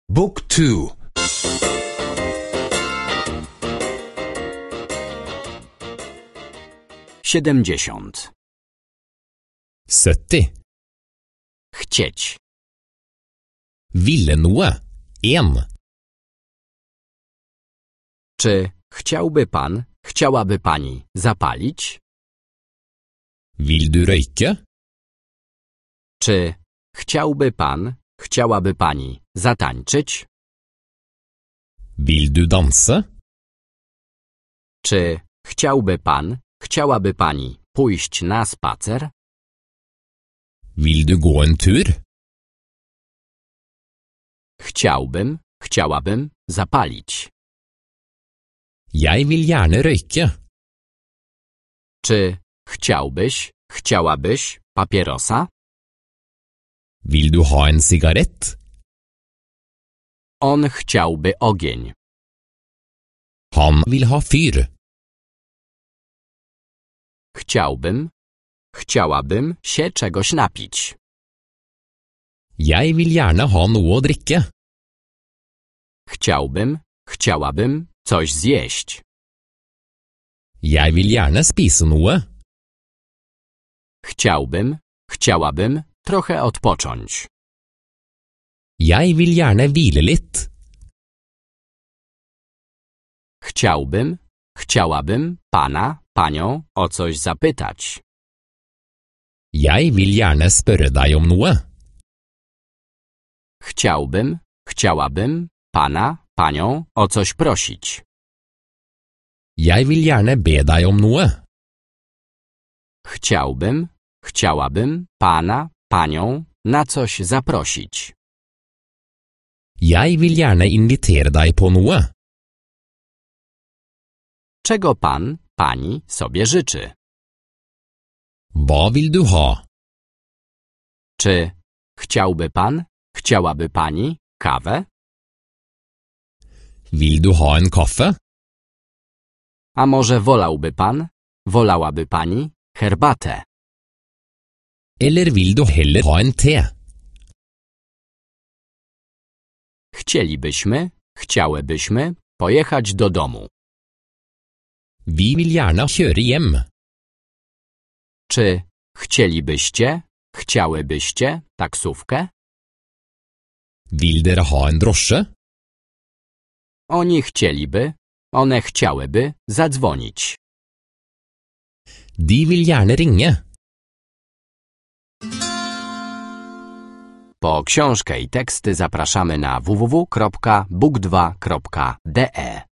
Book 2. 70. 70. Chcieć. Ville noe. 1. Czy chciałby pan, chciałaby pani zapalić? Vil du røyke? Czy chciałby pan, chciałaby pani zatańczyć? Vil du danse? Czy chciałby pan, chciałaby pani pójść na spacer? Vil du gå en tur? Chciałbym, chciałabym zapalić. Jeg vil gjerne røyke. Czy chciałbyś, chciałabyś papierosa? Vil du ha en sigarett? On chciałby ogień. Han vil ha fyr. Chciałbym, chciałabym się czegoś napić. Jeg vil gjerne ha noe å drikke. Chciałbym, chciałabym coś zjeść. Jeg vil gjerne spise noe. Chciałbym, chciałabym trochę odpocząć. Jeg vil gjerne hvile litt. Chciałbym, chciałabym pana, panią o coś zapytać. Jeg vil gjerne spørre deg om noe. Chciałbym, chciałabym pana, panią o coś prosić. Jeg vil gjerne be deg om noe. Chciałbym, chciałabym pana, panią na coś zaprosić. Jeg vil gjerne invitere deg på noe. Czego pan, pani sobie życzy? Hva vil du ha? Czy chciałby pan, chciałaby pani kawę? Vil du ha en kaffe? A może wolałby pan, wolałaby pani herbatę? Eller vil du heller ha en te? Chcielibyśmy, chciałybyśmy pojechać do domu. Vi vil gjerne kjøre hjem. Czy chcielibyście, chciałybyście taksówkę? Vil dere ha en drosje? Oni chcieliby, one chciałyby zadzwonić. De vil gjerne ringe. Po książkę i teksty zapraszamy na www.book2.de.